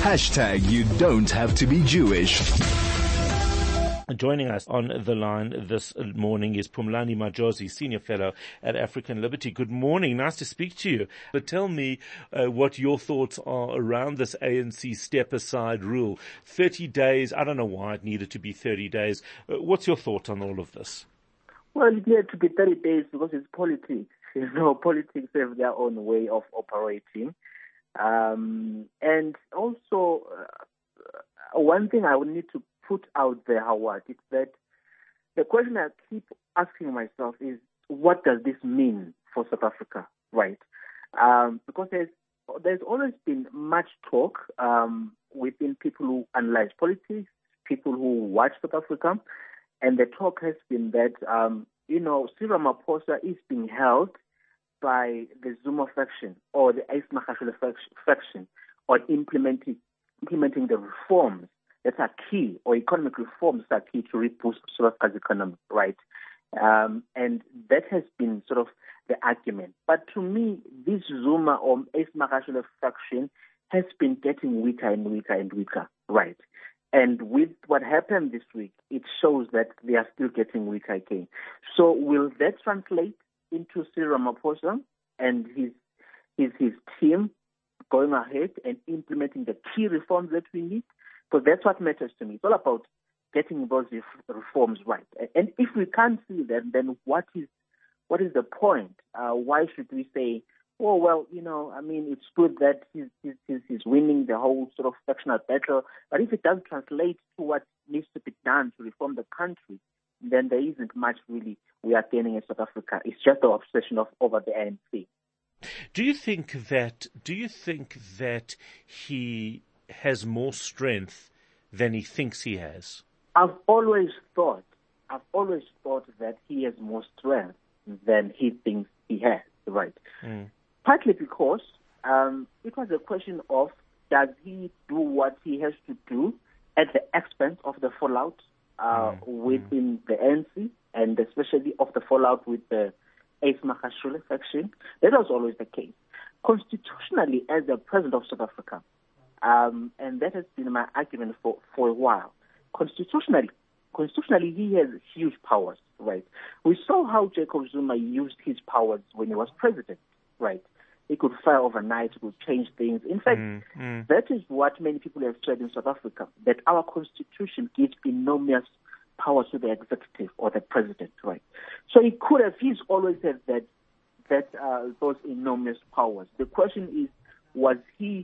You don't have to be Jewish. Joining us on the line this morning is Phumlani Majozi, Senior Fellow at African Liberty. Good morning. Nice to speak to you. But tell me what your thoughts are around this ANC step-aside rule. 30 days, I don't know why it needed to be 30 days. What's your thought on all of this? Well, it needed to be 30 days because it's politics. Politics have their own way of operating. And also, one thing I would need to put out there, Howard, is that the question I keep asking myself is, what does this mean for South Africa, right? Because there's always been much talk within people who analyze politics, people who watch South Africa, and the talk has been that, Cyril Ramaphosa is being held by the Zuma faction or the Ace Magashule faction on implementing the reforms that are key, or economic reforms that are key to reboost South Africa's economy, right? And that has been sort of the argument. But to me, this Zuma or Ace Magashule faction has been getting weaker and weaker and weaker, right? And with what happened this week, it shows that they are still getting weaker again. So will that translate into Cyril Ramaphosa and his team going ahead and implementing the key reforms that we need? Because that's what matters to me. It's all about getting those reforms right. And if we can't see that, then what is the point? Why should we say, oh, well, it's good that he's winning the whole sort of factional battle, but if it doesn't translate to what needs to be done to reform the country, then there isn't much really we are gaining in South Africa. It's just the obsession over the ANC. Do you think that he has more strength than he thinks he has? I've always thought that he has more strength than he thinks he has, right? Partly because it was a question of, does he do what he has to do at the expense of the fallout within the ANC, and especially of the fallout with the Ace Magashule faction? That was always the case. Constitutionally, as the president of South Africa, and that has been my argument for a while, constitutionally, he has huge powers, right? We saw how Jacob Zuma used his powers when he was president, right? He could fire overnight, he could change things. In fact, that is what many people have said in South Africa, that our constitution gives enormous powers to the executive or the president, right? So he's always had those enormous powers. The question is, was he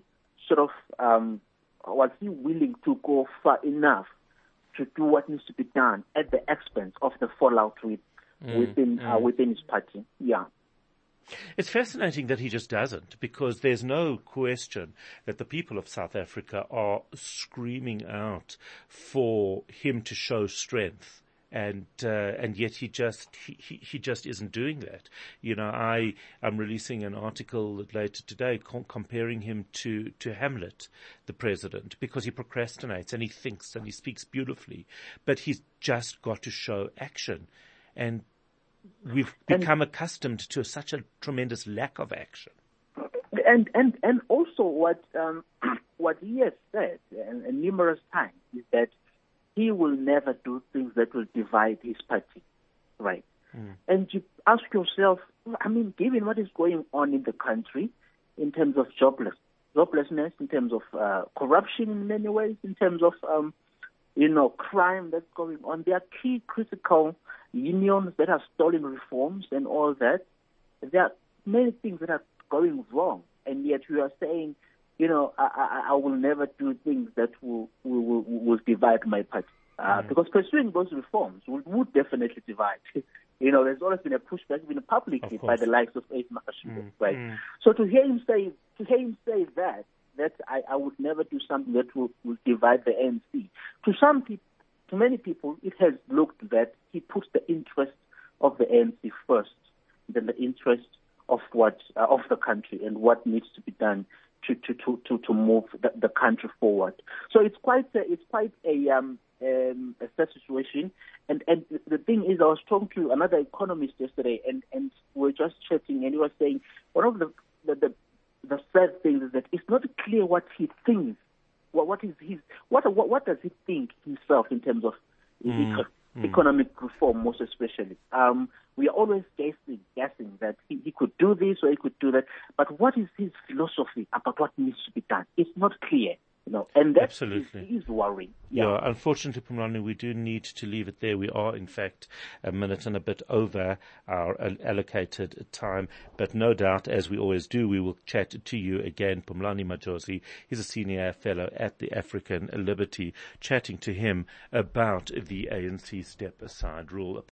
willing to go far enough to do what needs to be done at the expense of the fallout within his party? Yeah. It's fascinating that he just doesn't, because there's no question that the people of South Africa are screaming out for him to show strength. And yet he just isn't doing that. I'm releasing an article later today comparing him to Hamlet, the president, because he procrastinates and he thinks and he speaks beautifully, but he's just got to show action. And we've become accustomed to such a tremendous lack of action. And also what he has said and numerous times is that he will never do things that will divide his party, right? And you ask yourself, given what is going on in the country in terms of joblessness, in terms of corruption in many ways, in terms of crime that's going on, there are key critical unions that are stalling reforms and all that. There are many things that are going wrong, and yet we are saying, I will never do things that will divide my party. Because pursuing those reforms would definitely divide. There's always been a pushback, even publicly, by the likes of Ace Magashule, right? So to hear him say that I would never do something that will divide the ANC. To many people, it has looked that he puts the interest of the ANC first, than the interest of the country and what needs to be done to move the country forward. So it's quite a sad situation. And the thing is, I was talking to another economist yesterday, and we were just chatting, and he was saying one of the sad things is that it's not clear what he thinks what does he think himself in terms of economic reform, most especially? We are always guessing that he could do this or he could do that, but what is his philosophy about what needs to be done? It's not clear. And that is worrying. Yeah, unfortunately, Phumlani, we do need to leave it there. We are, in fact, a minute and a bit over our allocated time. But no doubt, as we always do, we will chat to you again. Phumlani Majozi, he's a senior fellow at the African Liberty, chatting to him about the ANC step-aside rule.